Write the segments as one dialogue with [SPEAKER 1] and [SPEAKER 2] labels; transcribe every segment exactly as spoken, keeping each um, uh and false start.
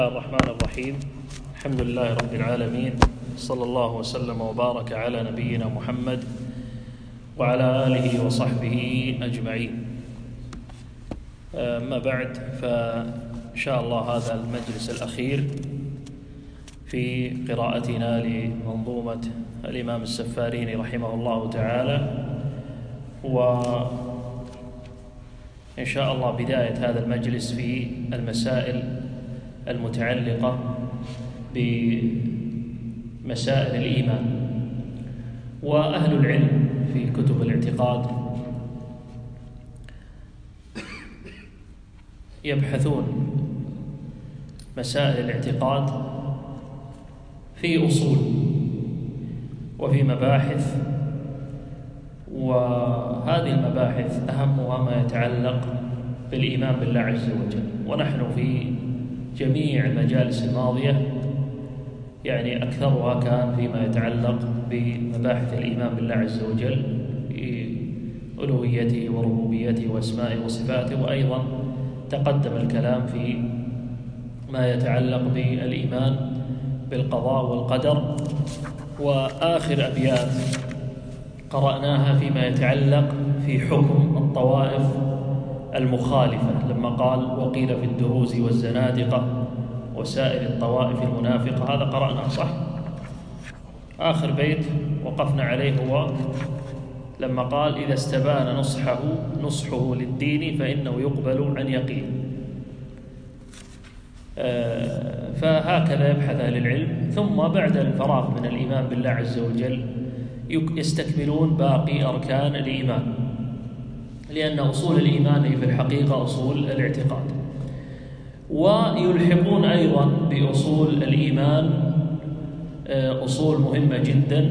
[SPEAKER 1] الرحمن الرحيم. الحمد لله رب العالمين، صلى الله وسلم وبارك على نبينا محمد وعلى آله وصحبه أجمعين. أما بعد، فإن شاء الله هذا المجلس الأخير في قراءتنا لمنظومة الإمام السفاريني رحمه الله تعالى، وإن شاء الله بداية هذا المجلس في المسائل المتعلقة بمسائل الإيمان. وأهل العلم في كتب الاعتقاد يبحثون مسائل الاعتقاد في أصول وفي مباحث، وهذه المباحث أهمها ما يتعلق بالإيمان بالله عز وجل. ونحن في جميع المجالس الماضية يعني أكثرها كان فيما يتعلق بمباحث الإيمان بالله عز وجل بألوهيته وربوبيته وأسمائه وصفاته، وأيضا تقدم الكلام في ما يتعلق بالإيمان بالقضاء والقدر. وآخر أبيات قرأناها فيما يتعلق في حكم الطوائف المخالفة، لما قال وقيل في الدروز والزنادقة وسائر الطوائف المنافقة. هذا قرأناه صح؟ آخر بيت وقفنا عليه هو لما قال إذا استبان نصحه نصحه للدين فإنه يقبل عن يقين. آه فهكذا يبحث أهل العلم، ثم بعد الفراغ من الإيمان بالله عز وجل يستكملون باقي أركان الإيمان، لأن أصول الإيمان في الحقيقة أصول الاعتقاد. ويلحقون أيضا بأصول الإيمان أصول مهمة جدا،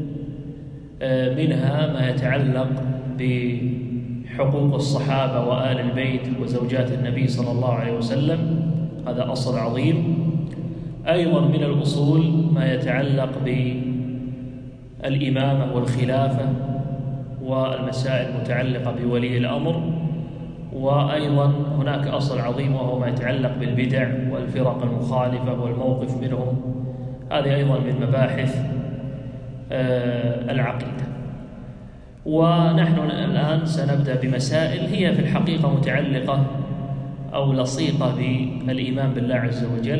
[SPEAKER 1] منها ما يتعلق بحقوق الصحابة وآل البيت وزوجات النبي صلى الله عليه وسلم، هذا أصل عظيم. أيضا من الأصول ما يتعلق بالإمامة والخلافة والمسائل المتعلقة بولي الأمر. وأيضا هناك أصل عظيم وهو ما يتعلق بالبدع والفرق المخالفة والموقف منهم، هذه أيضا من مباحث العقيدة. ونحن الآن سنبدأ بمسائل هي في الحقيقة متعلقة أو لصيقة بالإيمان بالله عز وجل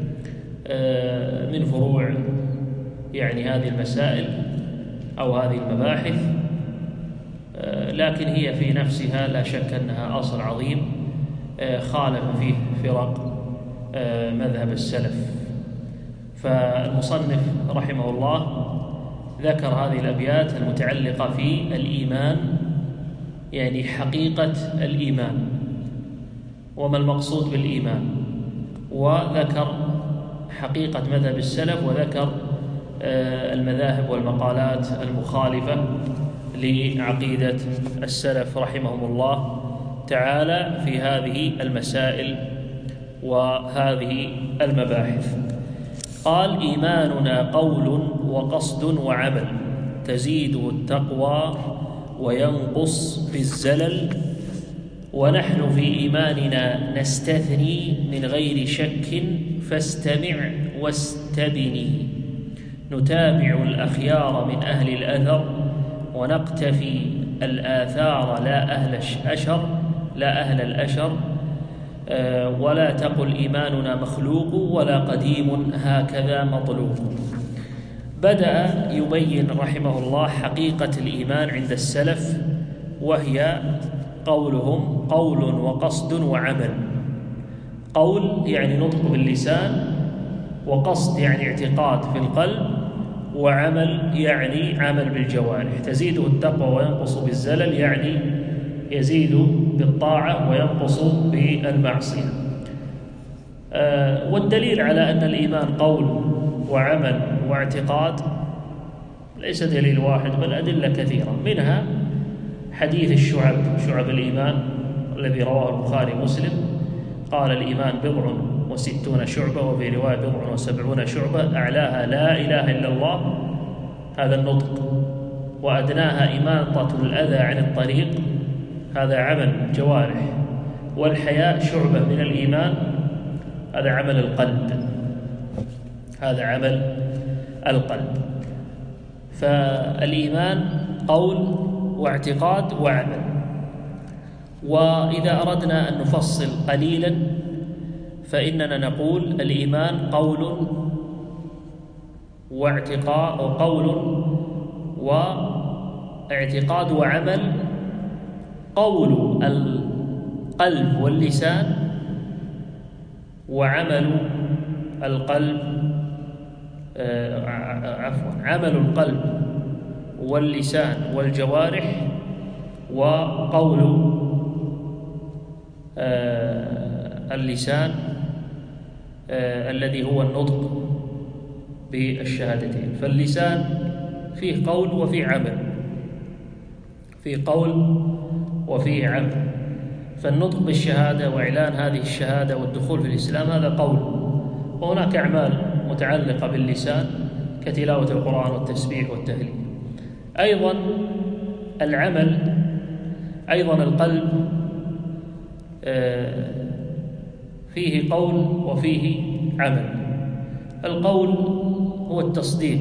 [SPEAKER 1] من فروع يعني هذه المسائل أو هذه المباحث، لكن هي في نفسها لا شك أنها أصل عظيم خالف فيه فرق مذهب السلف. فالمصنف رحمه الله ذكر هذه الأبيات المتعلقة في الإيمان، يعني حقيقة الإيمان وما المقصود بالإيمان، وذكر حقيقة مذهب السلف، وذكر المذاهب والمقالات المخالفة لعقيدة السلف رحمهم الله تعالى في هذه المسائل وهذه المباحث. قال إيماننا قول وقصد وعمل تزيده التقوى وينقص بالزلل، ونحن في إيماننا نستثني من غير شك فاستمع واستبني، نتابع الأخيار من أهل الأثر ونقتفي الآثار لا أهل الأشر لا أهل الأشر، ولا تقل إيماننا مخلوق ولا قديم هكذا مطلوب. بدأ يبين رحمه الله حقيقة الإيمان عند السلف، وهي قولهم قول وقصد وعمل. قول يعني نطق باللسان، وقصد يعني اعتقاد في القلب، وعمل يعني عمل بالجوارح. تزيده التقوى وينقص بالزلل يعني يزيد بالطاعة وينقص بالمعصية. آه والدليل على أن الإيمان قول وعمل واعتقاد ليس دليل واحد بل أدلة كثيرة، منها حديث الشعب شعب الإيمان الذي رواه البخاري ومسلم، قال الإيمان بضع وستون شعبة، وفي رواية بضع وسبعون شعبة، أعلاها لا إله إلا الله هذا النطق، وأدناها إماطة الأذى عن الطريق هذا عمل جوارح، والحياء شعبة من الإيمان هذا عمل القلب، هذا عمل القلب. فالإيمان قول واعتقاد وعمل. وإذا أردنا أن نفصل قليلا فإننا نقول الإيمان قول واعتقاد وقول واعتقاد وعمل. قول القلب واللسان، وعمل القلب آه عفوا عمل القلب واللسان والجوارح، وقول آه اللسان آه الذي هو النطق بالشهادتين. فاللسان فيه قول وفيه عمل، فيه قول وفيه عمل. فالنطق بالشهادة وإعلان هذه الشهادة والدخول في الإسلام هذا قول، وهناك أعمال متعلقة باللسان كتلاوة القرآن والتسبيح والتهليل. أيضا العمل، أيضا القلب فيه قول وفيه عمل. القول هو التصديق،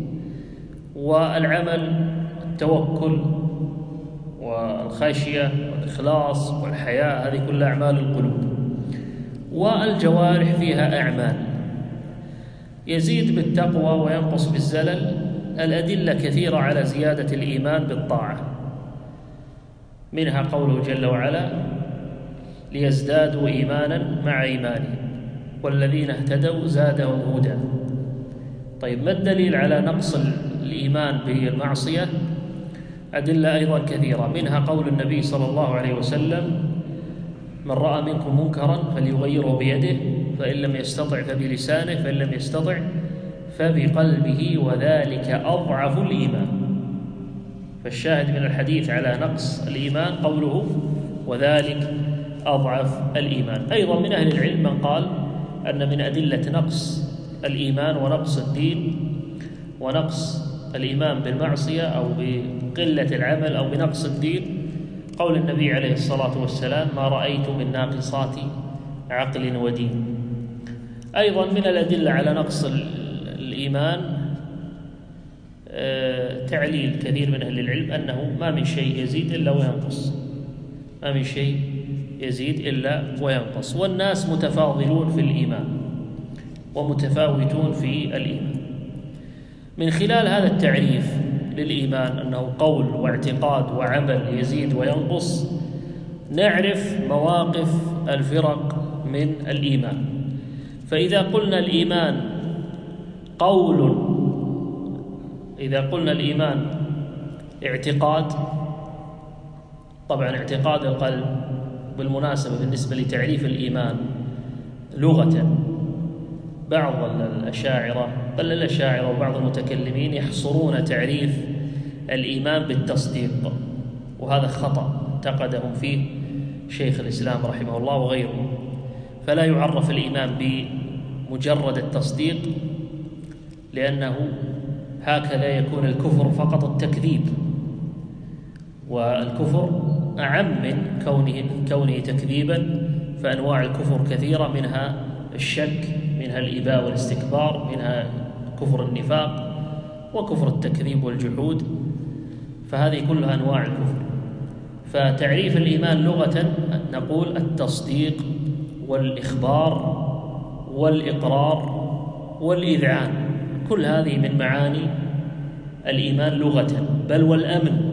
[SPEAKER 1] والعمل التوكل والخشية والإخلاص والحياء، هذه كلها أعمال القلوب. والجوارح فيها أعمال يزيد بالتقوى وينقص بالزلل. الأدلة كثيرة على زيادة الإيمان بالطاعة، منها قوله جل وعلا ليزدادوا إيمانا مع إيمانهم والذين اهتدوا زادهم هدى. طيب، ما الدليل على نقص الإيمان بالمعصية؟ أدلة أيضا كثيرة، منها قول النبي صلى الله عليه وسلم من رأى منكم منكرا فليغيره بيده فإن لم يستطع فبلسانه فإن لم يستطع فبقلبه وذلك أضعف الإيمان. فالشاهد من الحديث على نقص الإيمان قوله وذلك أضعف الإيمان. أيضا من أهل العلم من قال أن من أدلة نقص الإيمان ونقص الدين ونقص الإيمان بالمعصية أو بقلة العمل أو بنقص الدين قول النبي عليه الصلاة والسلام ما رأيت من ناقصات عقل ودين. أيضا من الأدلة على نقص الإيمان تعليل كثير من أهل العلم أنه ما من شيء يزيد إلا وينقص، ما من شيء يزيد إلا وينقص، والناس متفاضلون في الإيمان ومتفاوتون في الإيمان. من خلال هذا التعريف للإيمان أنه قول واعتقاد وعمل يزيد وينقص نعرف مواقف الفرق من الإيمان. فإذا قلنا الإيمان قول، إذا قلنا الإيمان اعتقاد، طبعا اعتقاد القلب بالمناسبة بالنسبة لتعريف الإيمان لغة بعض الأشاعرة بل الأشاعرة وبعض المتكلمين يحصرون تعريف الإيمان بالتصديق، وهذا خطأ انتقدهم فيه شيخ الإسلام رحمه الله وغيره. فلا يعرف الإيمان بمجرد التصديق، لأنه هكذا يكون الكفر فقط التكذيب، والكفر أعم من كونه, كونه تكذيبا. فأنواع الكفر كثيرة، منها الشك، منها الإباء والاستكبار، منها كفر النفاق وكفر التكذيب والجحود، فهذه كلها أنواع الكفر. فتعريف الإيمان لغة نقول التصديق والإخبار والإقرار والإذعان، كل هذه من معاني الإيمان لغة، بل والأمن.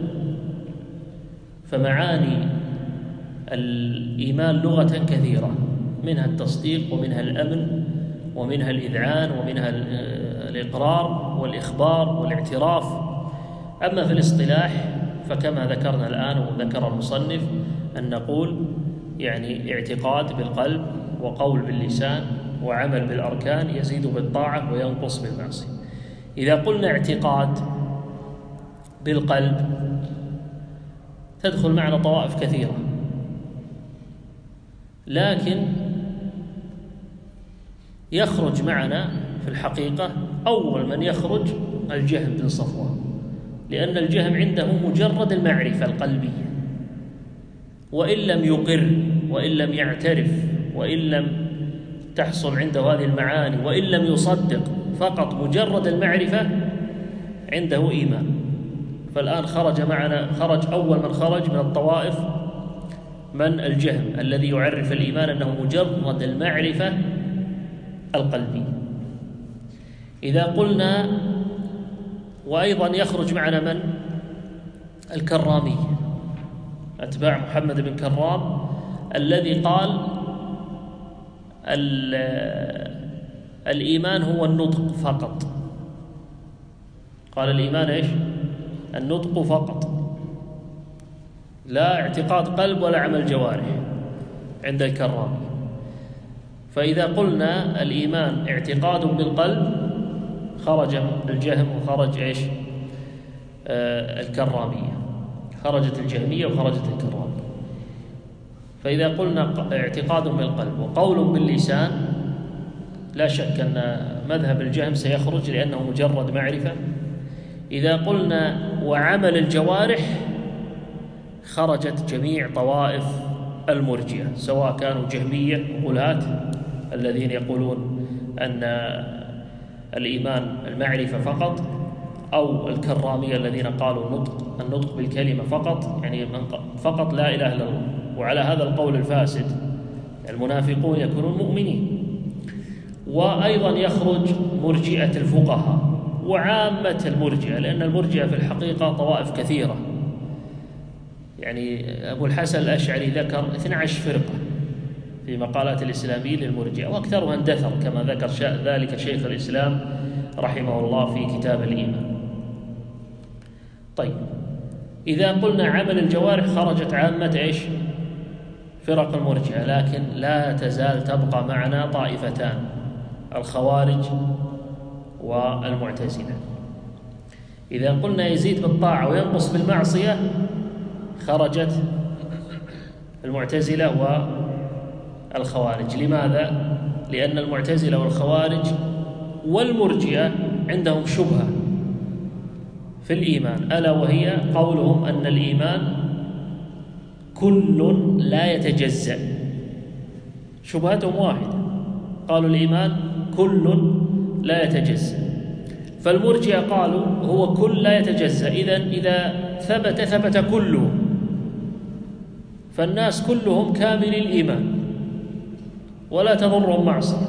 [SPEAKER 1] فمعاني الإيمان لغة كثيرة، منها التصديق ومنها الأمن ومنها الإذعان ومنها الإقرار والإخبار والاعتراف. أما في الاصطلاح فكما ذكرنا الآن وذكر المصنف أن نقول يعني اعتقاد بالقلب وقول باللسان وعمل بالأركان يزيد بالطاعة وينقص بالمعصية. إذا قلنا اعتقاد بالقلب تدخل معنا طوائف كثيرة، لكن يخرج معنا في الحقيقة أول من يخرج الجهم بن صفوان، لأن الجهم عنده مجرد المعرفة القلبية، وإن لم يقر وإن لم يعترف وإن لم تحصل عنده هذه المعاني وإن لم يصدق فقط مجرد المعرفة عنده إيمان. فالآن خرج معنا خرج أول من خرج من الطوائف من الجهم الذي يعرف الإيمان أنه مجرد المعرفة القلبية. إذا قلنا وأيضا يخرج معنا من الكرامي أتباع محمد بن كرام الذي قال الإيمان هو النطق فقط. قال الإيمان إيش؟ النطق فقط، لا اعتقاد قلب ولا عمل جوارح عند الكرامي. فإذا قلنا الإيمان اعتقاد بالقلب خرج الجهم وخرج إيش؟ آه الكرامية، خرجت الجهمية وخرجت الكرامية. فإذا قلنا اعتقاد بالقلب وقول باللسان لا شك أن مذهب الجهم سيخرج لأنه مجرد معرفة. إذا قلنا وعمل الجوارح خرجت جميع طوائف المرجئة، سواء كانوا جهمية وغلاة الذين يقولون أن الإيمان المعرفة فقط، أو الكرامية الذين قالوا النطق النطق بالكلمة فقط، يعني فقط لا إله إلا الله. وعلى هذا القول الفاسد المنافقون يكونون مؤمنين. وأيضا يخرج مرجئة الفقهاء وعامة المرجئة، لأن المرجئة في الحقيقة طوائف كثيرة. يعني أبو الحسن الأشعري ذكر اثنتي عشرة فرقة في مقالات الإسلاميين للمرجئة، وأكثرها اندثر كما ذكر ذلك شيخ الإسلام رحمه الله في كتاب الإيمان. طيب، إذا قلنا عمل الجوارح خرجت عامة إيش؟ فرق المرجئة، لكن لا تزال تبقى معنا طائفتان، الخوارج والمعتزلة. إذا قلنا يزيد بالطاعة وينقص بالمعصية خرجت المعتزلة والخوارج. لماذا؟ لأن المعتزلة والخوارج والمرجئة عندهم شبهة في الإيمان، ألا وهي قولهم أن الإيمان كل لا يتجزأ. شبهتهم واحدة، قالوا الإيمان كل لا يتجزأ. فالمرجئة قالوا هو كل لا يتجزأ، إذن إذا ثبت ثبت كله، فالناس كلهم كامل الإيمان ولا تضرهم معصية.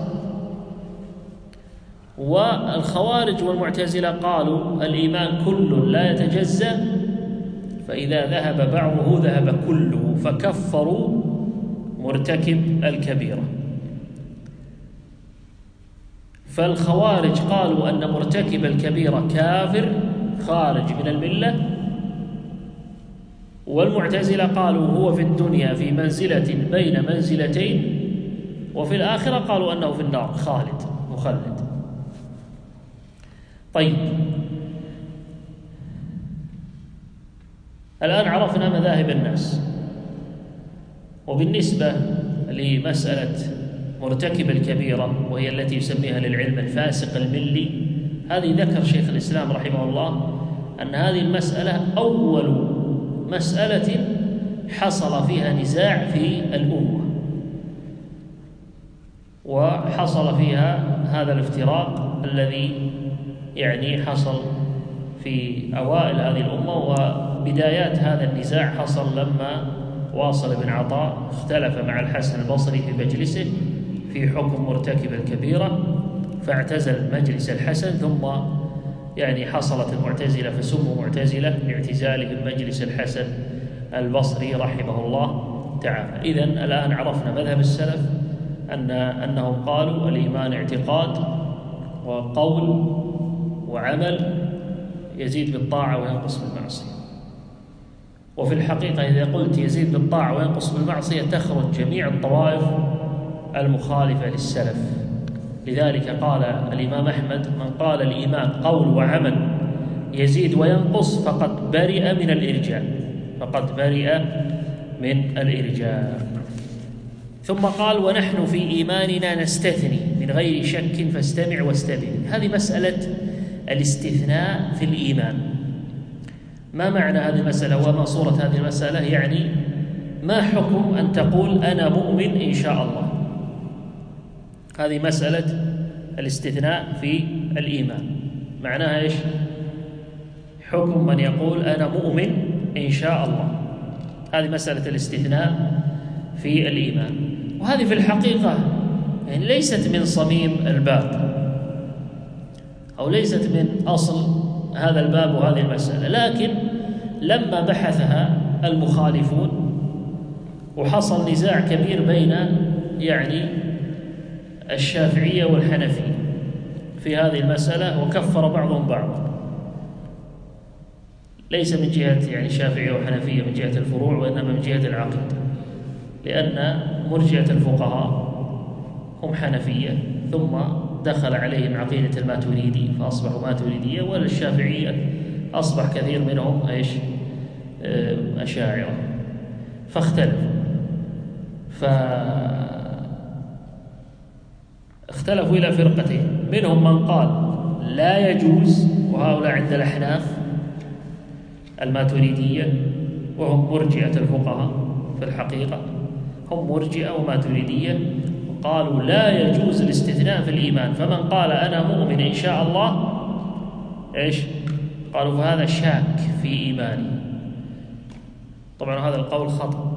[SPEAKER 1] والخوارج والمعتزلة قالوا الإيمان كل لا يتجزأ، فإذا ذهب بعضه ذهب كله، فكفروا مرتكب الكبيرة. فالخوارج قالوا أن مرتكب الكبيرة كافر خارج من الملة، والمعتزلة قالوا هو في الدنيا في منزلة بين منزلتين، وفي الآخرة قالوا أنه في النار خالد مخلد. طيب، الآن عرفنا مذاهب الناس. وبالنسبة لمسألة مرتكب الكبيرة وهي التي يسميها للعلم الفاسق الملي، هذه ذكر شيخ الإسلام رحمه الله أن هذه المسألة أول مسألة حصل فيها نزاع في الأمة، وحصل فيها هذا الافتراق الذي يعني حصل في أوائل هذه الأمة. وبدايات هذا النزاع حصل لما واصل بن عطاء اختلف مع الحسن البصري في مجلسه في حكم مرتكب الكبيرة، فاعتزل مجلس الحسن، ثم يعني حصلت المعتزلة فسموا معتزلة لاعتزالهم مجلس الحسن البصري رحمه الله تعالى. إذن الآن عرفنا مذهب السلف أن أنهم قالوا الإيمان اعتقاد وقول وعمل يزيد بالطاعة وينقص بالمعصية. وفي الحقيقة إذا قلت يزيد بالطاعة وينقص بالمعصية تخرج جميع الطوائف المخالفة للسلف. لذلك قال الإمام أحمد من قال الإيمان قول وعمل يزيد وينقص فقد برئ من الإرجاء، فقد برئ من الإرجاء. ثم قال ونحن في إيماننا نستثني من غير شك فاستمع واستبن. هذه مسألة الاستثناء في الإيمان. ما معنى هذه المسألة وما صورة هذه المسألة؟ يعني ما حكم أن تقول أنا مؤمن إن شاء الله، هذه مسألة الاستثناء في الإيمان. معناها إيش؟ حكم من يقول أنا مؤمن إن شاء الله. هذه مسألة الاستثناء في الإيمان، وهذه في الحقيقة يعني ليست من صميم الباب أو ليست من أصل هذا الباب وهذه المسألة، لكن لما بحثها المخالفون وحصل نزاع كبير بين يعني الشافعية والحنفية في هذه المسألة، وكفر بعضهم بعضا، ليس من جهة يعني شافعية وحنفية من جهة الفروع، وإنما من جهة العقيدة، لأن مرجئة الفقهاء هم حنفية ثم دخل عليهم عقيدة الماتريدي فأصبحوا ماتريدية، والشافعية أصبح كثير منهم إيش؟ أشاعرة، فاختلفوا فاختلفوا إلى فرقتين، منهم من قال لا يجوز، وهؤلاء عند الأحناف الماتريدية وهم مرجئة الفقهاء في الحقيقة، هم مرجئة وماتريدية، قالوا لا يجوز الاستثناء في الإيمان، فمن قال أنا مؤمن إن شاء الله إيش؟ قالوا فهذا شاك في إيماني. طبعا هذا القول خطأ.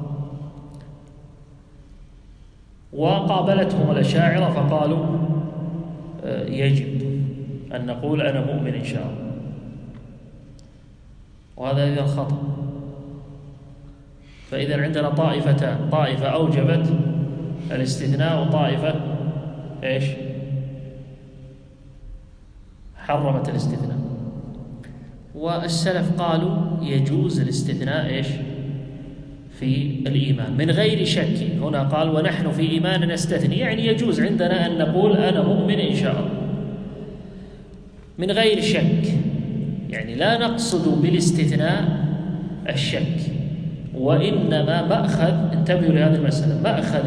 [SPEAKER 1] وقابلتهم الأشاعرة فقالوا يجب أن نقول أنا مؤمن إن شاء الله، وهذا إذا خطأ. فإذا عندنا طائفتان، طائفة أوجبت الاستثناء وطائفة إيش؟ حرمت الاستثناء. والسلف قالوا يجوز الاستثناء إيش؟ في الإيمان من غير شك. هنا قال ونحن في إيمان نستثني، يعني يجوز عندنا أن نقول أنا مؤمن إن شاء الله من غير شك، يعني لا نقصد بالاستثناء الشك، وإنما مأخذ، انتبهوا لهذه المسألة، مأخذ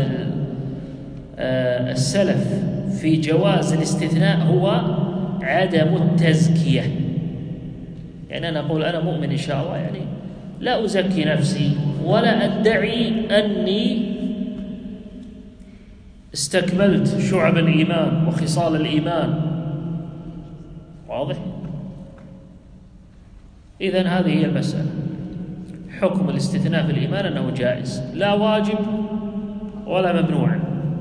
[SPEAKER 1] السلف في جواز الاستثناء هو عدم التزكية. يعني أنا أقول أنا مؤمن إن شاء الله، يعني لا أزكي نفسي ولا أدعي أني استكملت شعب الإيمان وخصال الإيمان. واضح؟ إذن هذه هي المسألة. حكم الاستثناء في الإيمان أنه جائز، لا واجب ولا ممنوع،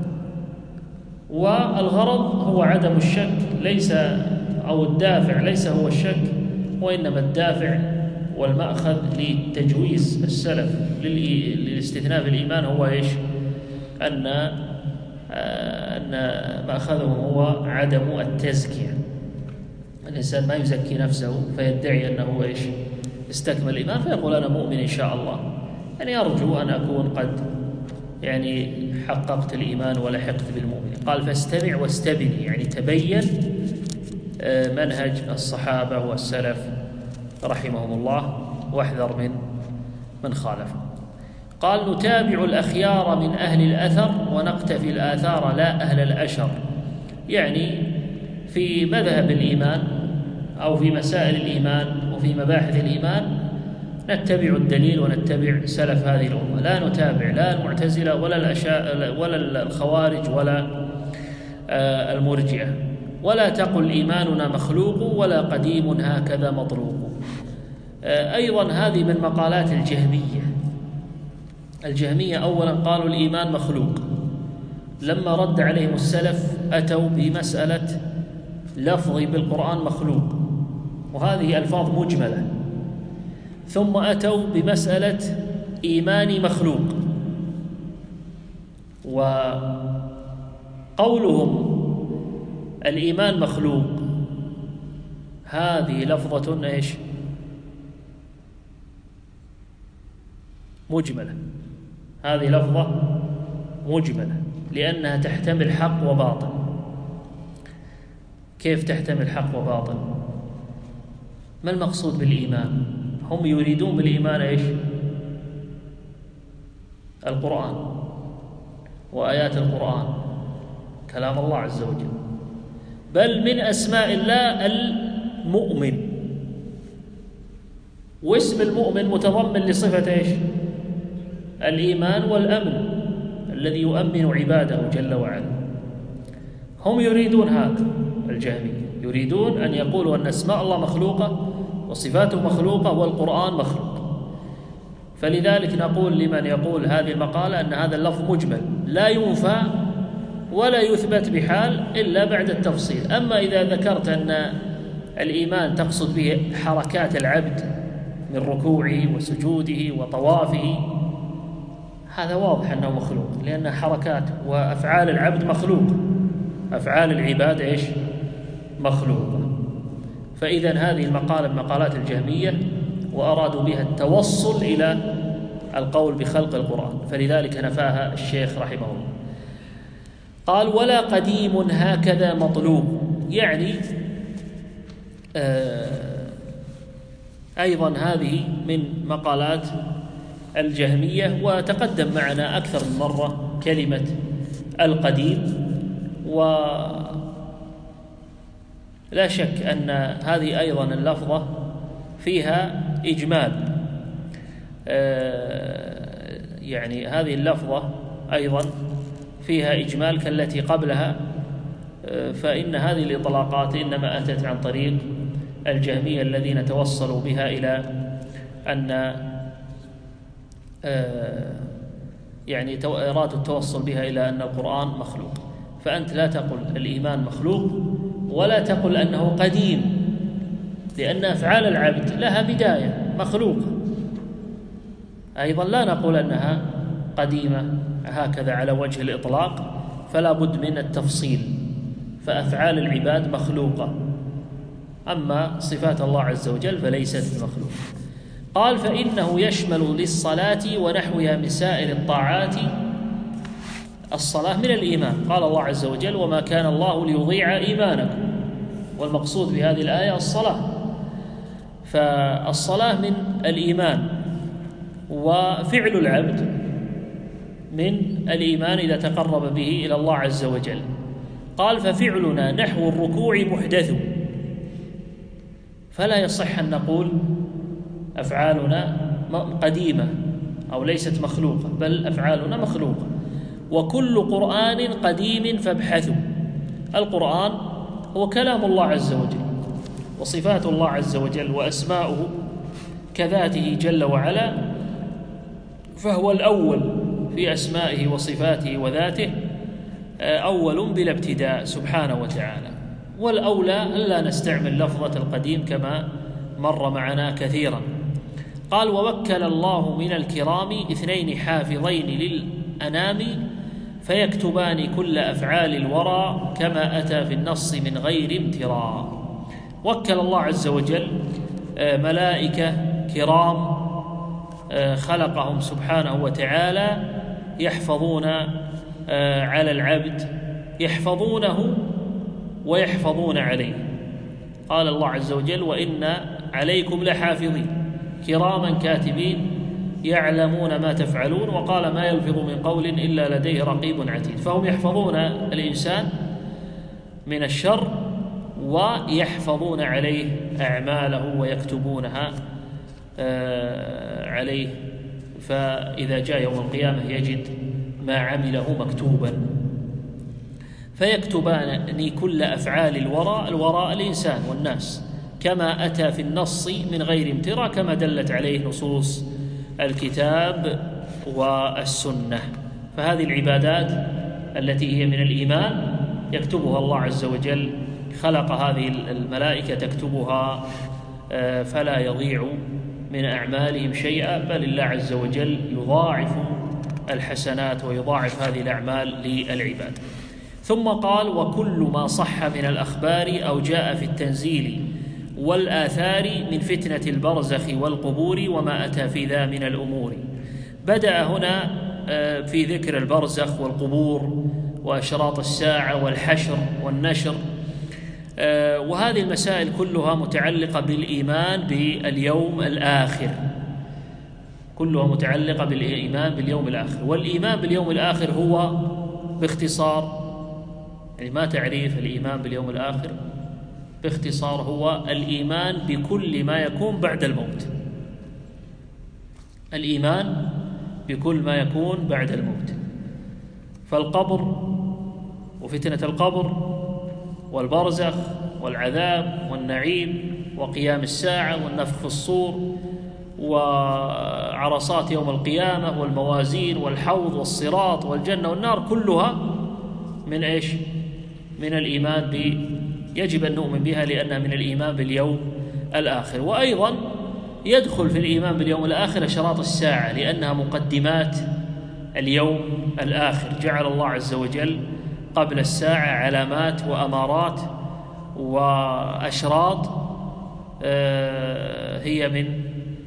[SPEAKER 1] والغرض هو عدم الشك، ليس أو الدافع ليس هو الشك، وإنما الدافع والمأخذ لتجويز السلف للاستثناء في الإيمان هو إيش؟ أن أن مأخذهم هو عدم التزكية. الإنسان ما يزكي نفسه فيدعي أنه إيش؟ استكمل الإيمان فيقول أنا مؤمن إن شاء الله، يعني أرجو أن أكون قد يعني حققت الإيمان ولحقت بالمؤمن. قال فاستمع واستبني، يعني تبين منهج الصحابة والسلف رحمهم الله واحذر من من خالف. قال نتابع الأخيار من أهل الأثر ونقتفي الآثار لا أهل الأشر، يعني في مذهب الإيمان أو في مسائل الإيمان وفي مباحث الإيمان نتبع الدليل ونتبع سلف هذه الأمة، لا نتابع لا المعتزلة ولا الأشاء ولا الخوارج ولا المرجئة. ولا تقل إيماننا مخلوق ولا قديم هكذا مطلوق. أيضا هذه من مقالات الجهمية. الجهمية أولا قالوا الإيمان مخلوق، لما رد عليهم السلف أتوا بمسألة لفظي بالقرآن مخلوق، وهذه ألفاظ مجملة، ثم أتوا بمسألة إيماني مخلوق. وقولهم الإيمان مخلوق هذه لفظة إيش؟ مجملة. هذه لفظة مجملة لأنها تحتمل حق وباطل. كيف تحتمل حق وباطل؟ ما المقصود بالإيمان؟ هم يريدون بالإيمان إيش؟ القرآن وآيات القرآن، كلام الله عز وجل، بل من أسماء الله المؤمن، واسم المؤمن متضمن لصفة إيش؟ الإيمان والأمن الذي يؤمن عباده جل وعلا. هم يريدون هذا، الجهمية يريدون أن يقولوا أن أسماء الله مخلوقة وصفاته مخلوقة والقرآن مخلوق. فلذلك نقول لمن يقول هذه المقالة أن هذا اللفظ مجمل لا ينفى ولا يثبت بحال إلا بعد التفصيل. أما إذا ذكرت أن الإيمان تقصد به حركات العبد من ركوعه وسجوده وطوافه، هذا واضح أنه مخلوق، لأن حركات وأفعال العبد مخلوق، أفعال العباد إيش؟ مخلوقة. فإذا هذه المقالة من مقالات الجهمية، وأرادوا بها التوصل إلى القول بخلق القرآن، فلذلك نفاها الشيخ رحمه الله. قال: ولا قديم هكذا مطلوب، يعني آه أيضا هذه من مقالات الجهمية. وتقدم معنا أكثر من مرة كلمة القديم، ولا شك أن هذه أيضا اللفظة فيها إجمال، آه يعني هذه اللفظة أيضا فيها إجمال كالتي قبلها، آه فإن هذه الإطلاقات إنما أتت عن طريق الجهمية الذين توصلوا بها إلى أن آه يعني أرادوا التوصل بها إلى أن القرآن مخلوق. فأنت لا تقل الإيمان مخلوق ولا تقل أنه قديم، لأن أفعال العبد لها بداية مخلوقة. أيضا لا نقول أنها قديمة هكذا على وجه الإطلاق، فلا بد من التفصيل. فأفعال العباد مخلوقة، أما صفات الله عز وجل فليست بمخلوقة. قال: فإنه يشمل للصلاة ونحوها من سائر الطاعات. الصلاة من الإيمان، قال الله عز وجل: وما كان الله ليضيع إيمانكم، والمقصود بهذه الآية الصلاة. فالصلاة من الإيمان، وفعل العبد من الإيمان إذا تقرب به إلى الله عز وجل. قال: ففعلنا نحو الركوع محدث، فلا يصح أن نقول أفعالنا قديمة أو ليست مخلوقة، بل أفعالنا مخلوقة. وكل قرآن قديم فابحثوا. القرآن هو كلام الله عز وجل، وصفات الله عز وجل وأسماؤه كذاته جل وعلا، فهو الأول في أسمائه وصفاته وذاته، أول بلا ابتداء سبحانه وتعالى. والأولى ألا نستعمل لفظة القديم كما مر معنا كثيرا. قال: ووكل الله من الكرام اثنين حافظين للأنام، فيكتبان كل أفعال الورى كما أتى في النص من غير امتراء. وكل الله عز وجل ملائكة كرام خلقهم سبحانه وتعالى يحفظون على العبد، يحفظونه ويحفظون عليه. قال الله عز وجل: وإن عليكم لحافظين كراما كاتبين يعلمون ما تفعلون. وقال: ما يلفظ من قول إلا لديه رقيب عتيد. فهم يحفظون الإنسان من الشر ويحفظون عليه أعماله ويكتبونها عليه، فإذا جاء يوم القيامة يجد ما عمله مكتوبا. فيكتبان كل أفعال الوراء، الوراء الإنسان والناس، كما أتى في النص من غير امتراء، كما دلت عليه نصوص الكتاب والسنة. فهذه العبادات التي هي من الإيمان يكتبها الله عز وجل، خلق هذه الملائكة تكتبها، فلا يضيع من أعمالهم شيئا، بل الله عز وجل يضاعف الحسنات ويضاعف هذه الأعمال للعباد. ثم قال: وكل ما صح من الأخبار أو جاء في التنزيل والآثار من فتنة البرزخ والقبور وما أتى في ذا من الأمور. بدأ هنا في ذكر البرزخ والقبور وأشراط الساعة والحشر والنشر، وهذه المسائل كلها متعلقة بالإيمان باليوم الآخر، كلها متعلقة بالإيمان باليوم الآخر. والإيمان باليوم الآخر هو باختصار، يعني ما تعريف الإيمان باليوم الآخر؟ باختصار هو الإيمان بكل ما يكون بعد الموت، الإيمان بكل ما يكون بعد الموت. فالقبر وفتنة القبر والبرزخ والعذاب والنعيم وقيام الساعة والنفخ في الصور وعرصات يوم القيامة والموازين والحوض والصراط والجنة والنار، كلها من إيش؟ من الإيمان ب يجب أن نؤمن بها لأنها من الإيمان باليوم الآخر. وأيضا يدخل في الإيمان باليوم الآخر أشراط الساعة لأنها مقدمات اليوم الآخر. جعل الله عز وجل قبل الساعة علامات وأمارات وأشراط هي من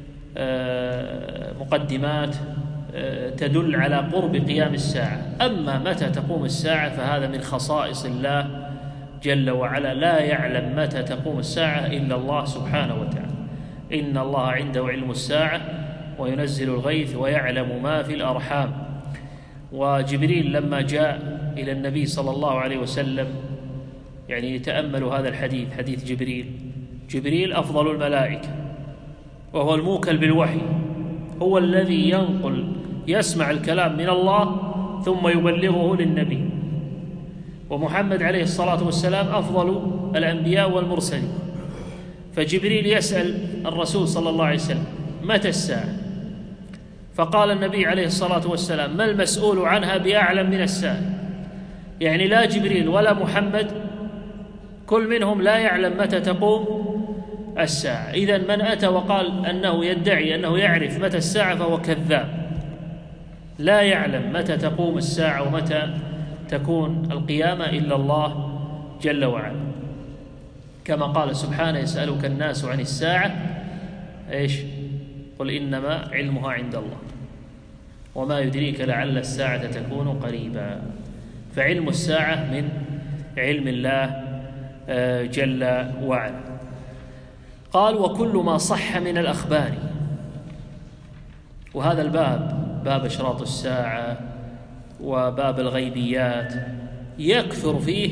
[SPEAKER 1] مقدمات تدل على قرب قيام الساعة. أما متى تقوم الساعة فهذا من خصائص الله جل وعلا، لا يعلم متى تقوم الساعة إلا الله سبحانه وتعالى. إن الله عنده علم الساعة وينزل الغيث ويعلم ما في الأرحام. وجبريل لما جاء إلى النبي صلى الله عليه وسلم، يعني تأملوا هذا الحديث، حديث جبريل. جبريل أفضل الملائكة وهو الموكل بالوحي، هو الذي ينقل يسمع الكلام من الله ثم يبلغه للنبي. ومحمد عليه الصلاة والسلام أفضل الأنبياء والمرسلين. فجبريل يسأل الرسول صلى الله عليه وسلم متى الساعة؟ فقال النبي عليه الصلاة والسلام ما المسؤول عنها بأعلم من السائل. يعني لا جبريل ولا محمد كل منهم لا يعلم متى تقوم الساعة. إذن من أتى وقال أنه يدعي أنه يعرف متى الساعة فهو كذاب، لا يعلم متى تقوم الساعة ومتى تكون القيامة إلا الله جل وعلا. كما قال سبحانه يسألك الناس عن الساعة إيش؟ قل إنما علمها عند الله وما يدريك لعل الساعة تكون قريبا. فعلم الساعة من علم الله جل وعلا. قال وكل ما صح من الأخبار. وهذا الباب باب أشراط الساعة وباب الغيبيات يكثر فيه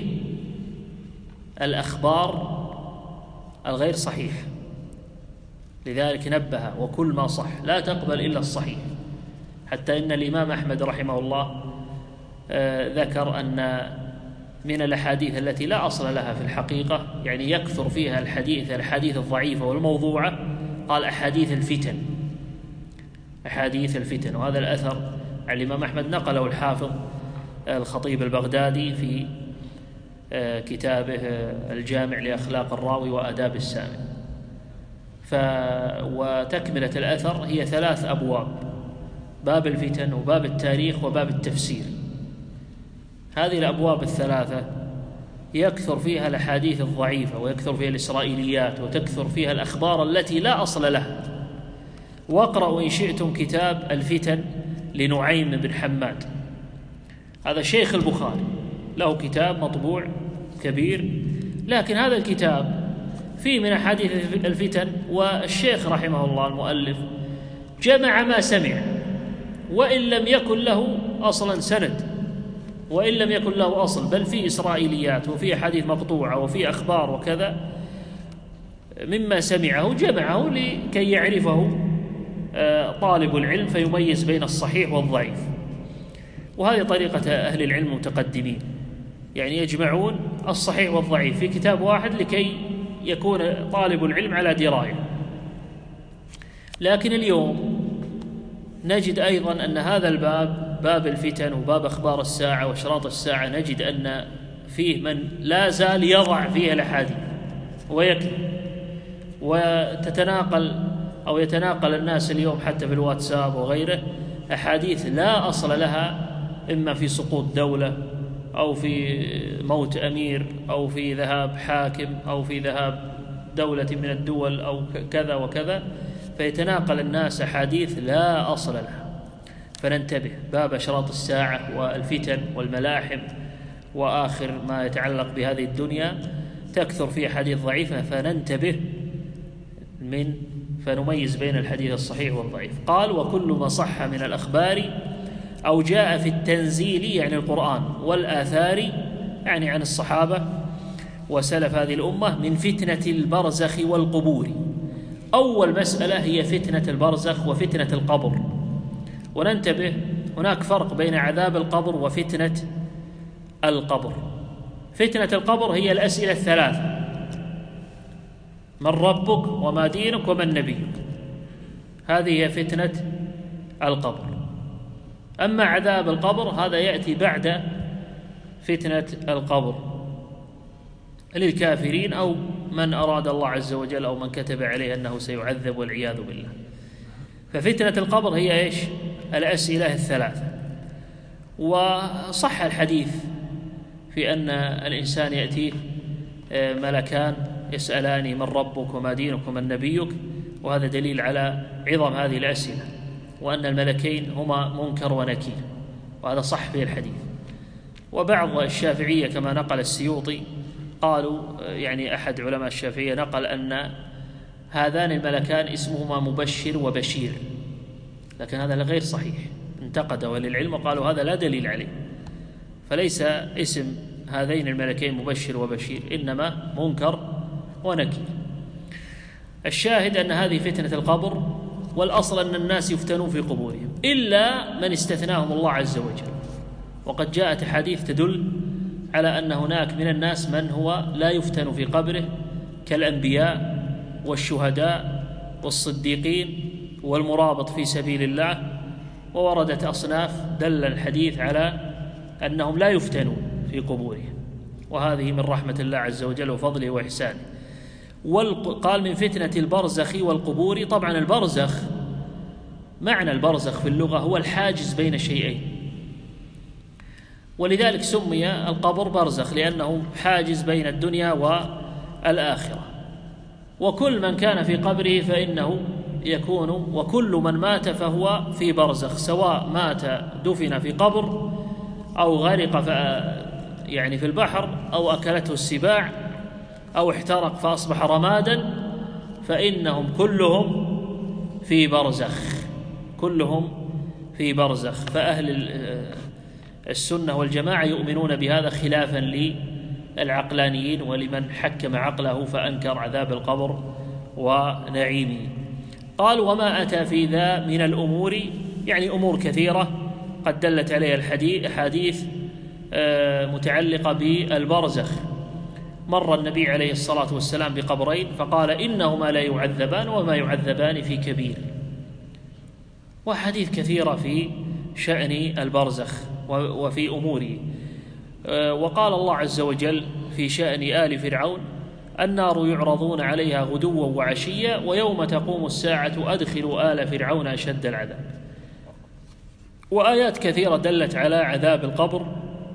[SPEAKER 1] الأخبار الغير صحيح، لذلك نبه وكل ما صح، لا تقبل إلا الصحيح. حتى إن الإمام أحمد رحمه الله ذكر أن من الأحاديث التي لا أصل لها في الحقيقة، يعني يكثر فيها الحديث الحديث الضعيفة والموضوعة، قال أحاديث الفتن، أحاديث الفتن. وهذا الأثر عن الإمام أحمد نقله الحافظ الخطيب البغدادي في كتابه الجامع لأخلاق الراوي وآداب السامع. ف وتكملة الأثر هي ثلاث أبواب: باب الفتن وباب التاريخ وباب التفسير. هذه الأبواب الثلاثة يكثر فيها الأحاديث الضعيفة ويكثر فيها الإسرائيليات وتكثر فيها الأخبار التي لا أصل لها. واقرأوا إن شئتم كتاب الفتن لنعيم بن حماد، هذا شيخ البخاري، له كتاب مطبوع كبير، لكن هذا الكتاب فيه من أحاديث الفتن، والشيخ رحمه الله المؤلف جمع ما سمع وإن لم يكن له أصلا سند، وإن لم يكن له أصل، بل فيه إسرائيليات وفيه أحاديث مقطوعة وفيه أخبار وكذا مما سمعه، جمعه لكي يعرفه طالب العلم فيميز بين الصحيح والضعيف. وهذه طريقة أهل العلم المتقدمين، يعني يجمعون الصحيح والضعيف في كتاب واحد لكي يكون طالب العلم على دراية. لكن اليوم نجد أيضا أن هذا الباب، باب الفتن وباب أخبار الساعة وأشراط الساعة، نجد أن فيه من لا زال يضع فيه الأحاديث ويكذب، وتتناقل أو يتناقل الناس اليوم حتى في الواتساب وغيره أحاديث لا أصل لها، إما في سقوط دولة أو في موت أمير أو في ذهاب حاكم أو في ذهاب دولة من الدول أو كذا وكذا، فيتناقل الناس أحاديث لا أصل لها. فننتبه، باب أشراط الساعة والفتن والملاحم وآخر ما يتعلق بهذه الدنيا تكثر فيه حديث ضعيفة، فننتبه من فنميز بين الحديث الصحيح والضعيف. قال وكل ما صح من الأخبار أو جاء في التنزيل، يعني القرآن، والآثار، يعني عن الصحابة وسلف هذه الأمة، من فتنة البرزخ والقبور. أول مسألة هي فتنة البرزخ وفتنة القبر. وننتبه، هناك فرق بين عذاب القبر وفتنة القبر. فتنة القبر هي الأسئلة الثلاثة: من ربك وما دينك ومن نبيك. هذه هي فتنة القبر. أما عذاب القبر هذا يأتي بعد فتنة القبر للكافرين أو من أراد الله عز وجل أو من كتب عليه أنه سيعذب والعياذ بالله. ففتنة القبر هي إيش؟ الأسئلة الثلاثة. وصح الحديث في أن الإنسان يأتيه ملكان يسألان من ربك وما دينك ومن نبيك، وهذا دليل على عظم هذه الأسئلة، وأن الملكين هما منكر ونكير، وهذا صح في الحديث. وبعض الشافعية كما نقل السيوطي قالوا، يعني أحد علماء الشافعية نقل أن هذان الملكان اسمهما مبشر وبشير، لكن هذا غير صحيح، انتقده للعلم وقالوا هذا لا دليل عليه، فليس اسم هذين الملكين مبشر وبشير، إنما منكر ونكير. الشاهد أن هذه فتنة القبر، والأصل أن الناس يفتنون في قبورهم إلا من استثناهم الله عز وجل. وقد جاءت أحاديث تدل على أن هناك من الناس من هو لا يفتن في قبره كالأنبياء والشهداء والصديقين والمرابط في سبيل الله، ووردت أصناف دل الحديث على أنهم لا يفتنون في قبورهم، وهذه من رحمة الله عز وجل وفضله وإحسانه. قال من فتنة البرزخ والقبور. طبعا البرزخ، معنى البرزخ في اللغة هو الحاجز بين شيئين، ولذلك سمي القبر برزخ لأنه حاجز بين الدنيا والآخرة. وكل من كان في قبره فإنه يكون، وكل من مات فهو في برزخ، سواء مات دفن في قبر أو غرق يعني في البحر أو أكلته السباع أو احترق فأصبح رمادا، فإنهم كلهم في برزخ، كلهم في برزخ. فأهل السنة والجماعة يؤمنون بهذا خلافا للعقلانيين ولمن حكم عقله فأنكر عذاب القبر ونعيمه. قال وما أتى في ذا من الأمور، يعني أمور كثيرة قد دلت عليها الحديث متعلقة بالبرزخ. مر النبي عليه الصلاة والسلام بقبرين فقال إنهما لا يعذبان وما يعذبان في كبير، وحديث كثيرة في شأن البرزخ وفي أموره. وقال الله عز وجل في شأن آل فرعون النار يعرضون عليها غدوا وعشيا ويوم تقوم الساعة أدخلوا آل فرعون أشد العذاب. وآيات كثيرة دلت على عذاب القبر،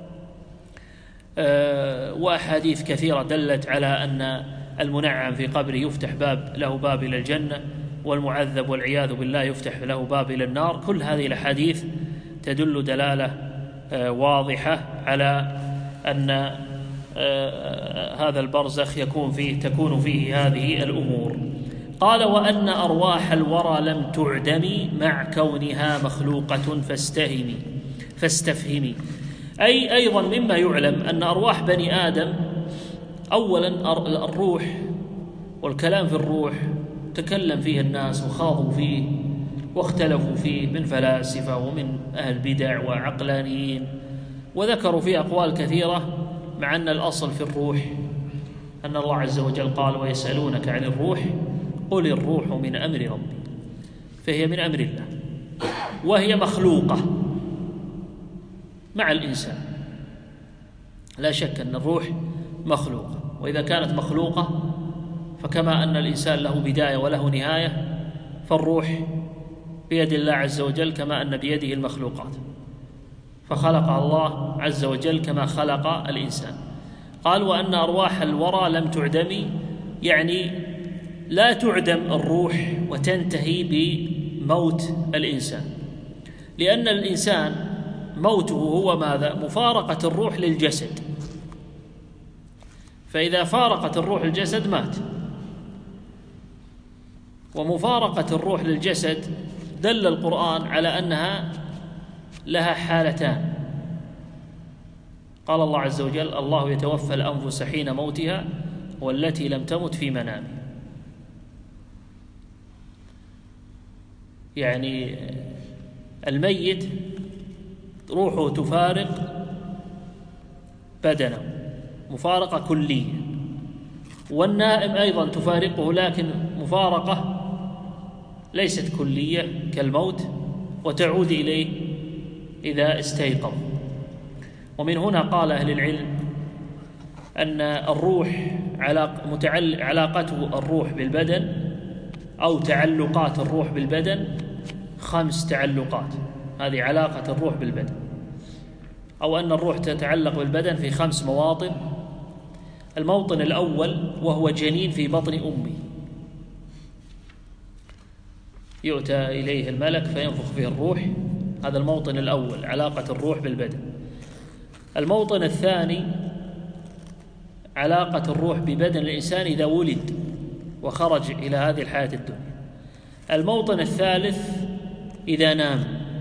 [SPEAKER 1] وأحاديث كثيرة دلت على أن المنعم في قبره يفتح باب له باب إلى الجنة، والمعذب والعياذ بالله يفتح له باب إلى النار. كل هذه الأحاديث تدل دلالة واضحة على أن هذا البرزخ يكون فيه تكون فيه هذه الأمور. قال وأن أرواح الورى لم تعدم مع كونها مخلوقة فاستهمي فاستفهمي. أي أيضا مما يعلم أن أرواح بني آدم، أولا الروح والكلام في الروح تكلم فيه الناس وخاضوا فيه واختلفوا فيه من فلاسفة ومن أهل بدع وعقلانيين، وذكروا فيه أقوال كثيرة، مع أن الأصل في الروح أن الله عز وجل قال ويسألونك عن الروح قل الروح من أمر ربي، فهي من أمر الله وهي مخلوقة مع الإنسان، لا شك أن الروح مخلوقة. وإذا كانت مخلوقة فكما أن الإنسان له بداية وله نهاية، فالروح بيد الله عز وجل كما أن بيده المخلوقات، فخلق الله عز وجل كما خلق الإنسان. قال وأن أرواح الورى لم تعدم، يعني لا تعدم الروح وتنتهي بموت الإنسان، لأن الإنسان موته هو ماذا؟ مفارقة الروح للجسد، فإذا فارقت الروح الجسد مات. ومفارقة الروح للجسد دل القرآن على أنها لها حالتان. قال الله عز وجل الله يتوفى الأنفس حين موتها والتي لم تمت في منامها، يعني الميت روحه تفارق بدنه مفارقة كلية، والنائم أيضا تفارقه لكن مفارقة ليست كلية كالموت، وتعود إليه إذا استيقظ. ومن هنا قال أهل العلم أن الروح علاقته الروح بالبدن أو تعلقات الروح بالبدن خمس تعلقات. هذه علاقة الروح بالبدن، أو أن الروح تتعلق بالبدن في خمس مواطن. الموطن الأول وهو جنين في بطن أمه، يؤتى إليه الملك فينفخ فيه الروح، هذا الموطن الأول، علاقة الروح بالبدن. الموطن الثاني علاقة الروح ببدن الإنسان إذا ولد وخرج إلى هذه الحياة الدنيا. الموطن الثالث إذا نام.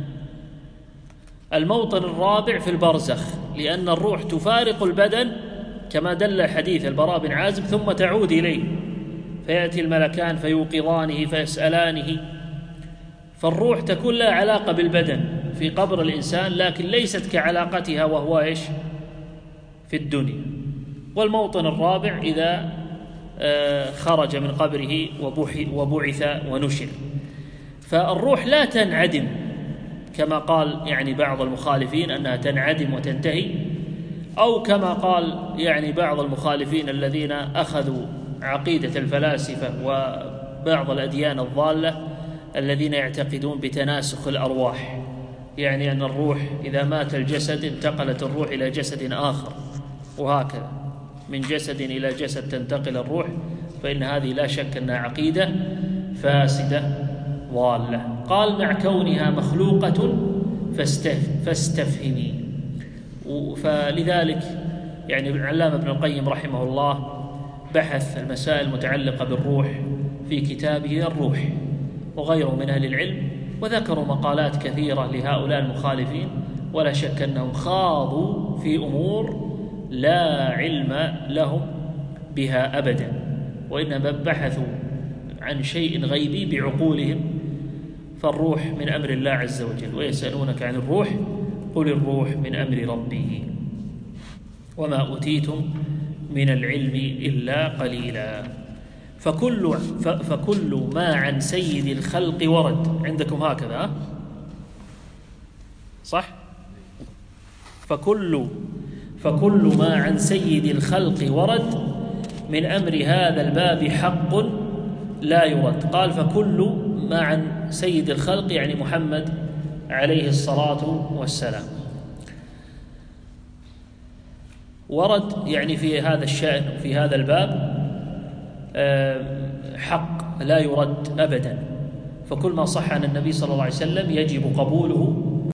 [SPEAKER 1] الموطن الرابع في البرزخ، لأن الروح تفارق البدن كما دل حديث البراء بن عازب ثم تعود إليه، فيأتي الملكان فيوقظانه فيسألانه. فالروح تكون لها علاقة بالبدن في قبر الإنسان، لكن ليست كعلاقتها وهو إيش في الدنيا. والموطن الرابع إذا خرج من قبره وبعث ونشر. فالروح لا تنعدم كما قال يعني بعض المخالفين أنها تنعدم وتنتهي، أو كما قال يعني بعض المخالفين الذين أخذوا عقيدة الفلاسفة وبعض الأديان الضالة الذين يعتقدون بتناسخ الأرواح، يعني أن الروح إذا مات الجسد انتقلت الروح إلى جسد آخر، وهكذا من جسد إلى جسد تنتقل الروح. فإن هذه لا شك أنها عقيدة فاسدة ضالة. قال مع كونها مخلوقة فاستفهمي. فلذلك يعني العلامة ابن القيم رحمه الله بحث المسائل المتعلقة بالروح في كتابه الروح، وغيره من أهل العلم، وذكروا مقالات كثيرة لهؤلاء المخالفين، ولا شك أنهم خاضوا في أمور لا علم لهم بها أبدا، وإنما بحثوا عن شيء غيبي بعقولهم. فالروح من أمر الله عز وجل، ويسألونك عن الروح قل الروح من أمر ربي وما أوتيتم من العلم إلا قليلا. فكل, فكل ما عن سيد الخلق ورد. عندكم هكذا صح؟ فكل, فكل ما عن سيد الخلق ورد من أمر هذا الباب حق لا يرد. قال فكل ما عن سيد الخلق يعني محمد عليه الصلاة والسلام ورد يعني في هذا الشأن وفي هذا الباب حق لا يرد أبدا. فكل ما صح عن النبي صلى الله عليه وسلم يجب قبوله